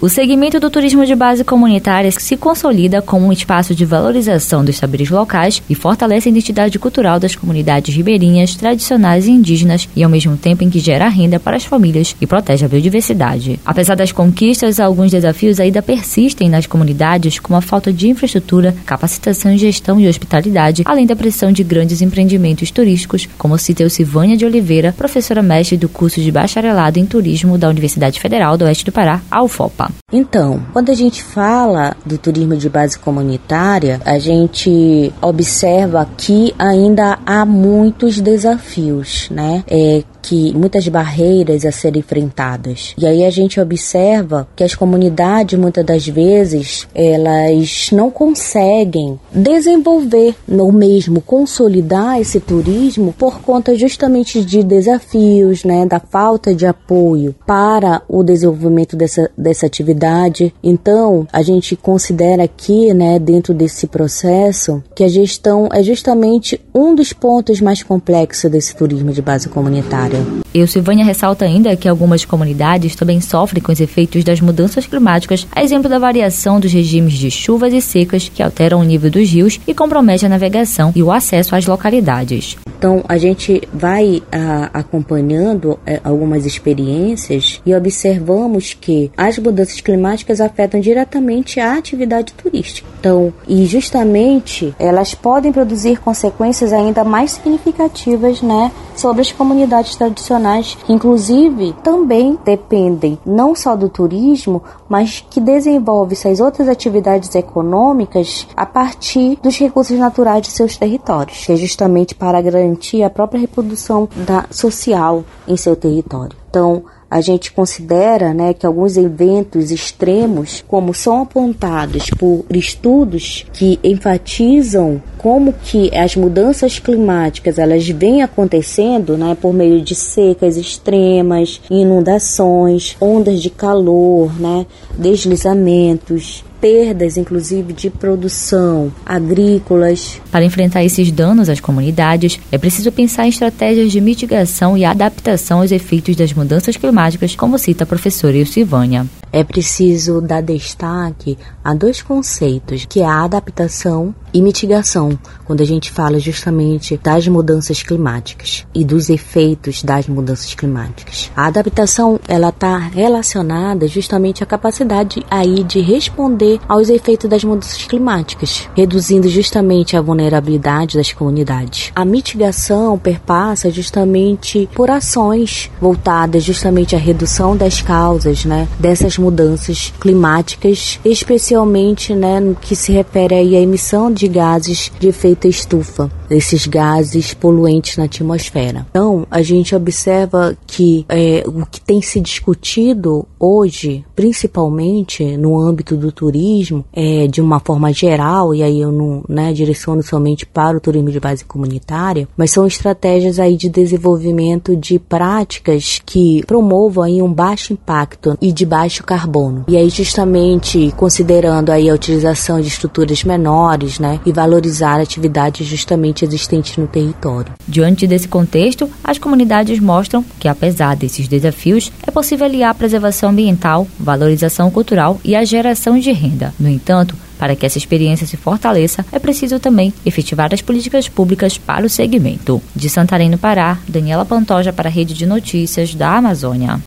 O segmento do turismo de base comunitária se consolida como um espaço de valorização dos saberes locais e fortalece a identidade cultural das comunidades ribeirinhas, tradicionais e indígenas, e ao mesmo tempo em que gera renda para as famílias e protege a biodiversidade. Apesar das conquistas, alguns desafios ainda persistem nas comunidades, como a falta de infraestrutura, capacitação em gestão e hospitalidade, além da pressão de grandes empreendimentos turísticos, como cita Silvânia de Oliveira, professora mestre do curso de bacharelado em turismo da Universidade Federal do Oeste do Pará, a UFOPA. Então, quando a gente fala do turismo de base comunitária, a gente observa que ainda há muitos desafios, né? Que muitas barreiras a serem enfrentadas. E aí a gente observa que as comunidades, muitas das vezes, elas não conseguem desenvolver ou mesmo consolidar esse turismo por conta justamente de desafios, né, da falta de apoio para o desenvolvimento dessa atividade. Então, a gente considera aqui, né, dentro desse processo, que a gestão é justamente um dos pontos mais complexos desse turismo de base comunitária. E Silvânia ressalta ainda que algumas comunidades também sofrem com os efeitos das mudanças climáticas, a exemplo da variação dos regimes de chuvas e secas que alteram o nível dos rios e comprometem a navegação e o acesso às localidades. Então, a gente vai acompanhando algumas experiências e observamos que as mudanças climáticas afetam diretamente a atividade turística. Então, e justamente elas podem produzir consequências ainda mais significativas, né, sobre as comunidades tradicionais, que inclusive também dependem não só do turismo, mas que desenvolvem essas outras atividades econômicas a partir dos recursos naturais de seus territórios, que é justamente para garantir a própria reprodução social em seu território. Então, a gente considera, né, que alguns eventos extremos, como são apontados por estudos que enfatizam como que as mudanças climáticas elas vêm acontecendo, né, por meio de secas extremas, inundações, ondas de calor, né, deslizamentos, perdas, inclusive, de produção agrícolas. Para enfrentar esses danos às comunidades, é preciso pensar em estratégias de mitigação e adaptação aos efeitos das mudanças climáticas, como cita a professora Silvânia. É preciso dar destaque a dois conceitos, que é a adaptação e mitigação, quando a gente fala justamente das mudanças climáticas e dos efeitos das mudanças climáticas. A adaptação, ela está relacionada justamente à capacidade aí de responder aos efeitos das mudanças climáticas, reduzindo justamente a vulnerabilidade das comunidades. A mitigação perpassa justamente por ações voltadas justamente à redução das causas, né, dessas mudanças climáticas, especialmente, né, no que se refere aí à emissão de gases de efeito estufa, esses gases poluentes na atmosfera. Então, a gente observa que o que tem se discutido hoje, principalmente no âmbito do turismo, de uma forma geral, e aí eu não, né, direciono somente para o turismo de base comunitária, mas são estratégias aí de desenvolvimento de práticas que promovam aí um baixo impacto e de baixo carbono. E aí justamente considerando aí a utilização de estruturas menores, né, e valorizar atividades justamente existentes no território. Diante desse contexto, as comunidades mostram que, apesar desses desafios, é possível aliar a preservação ambiental, valorização cultural e a geração de renda. No entanto, para que essa experiência se fortaleça, é preciso também efetivar as políticas públicas para o segmento. De Santarém, no Pará, Daniela Pantoja para a Rede de Notícias da Amazônia.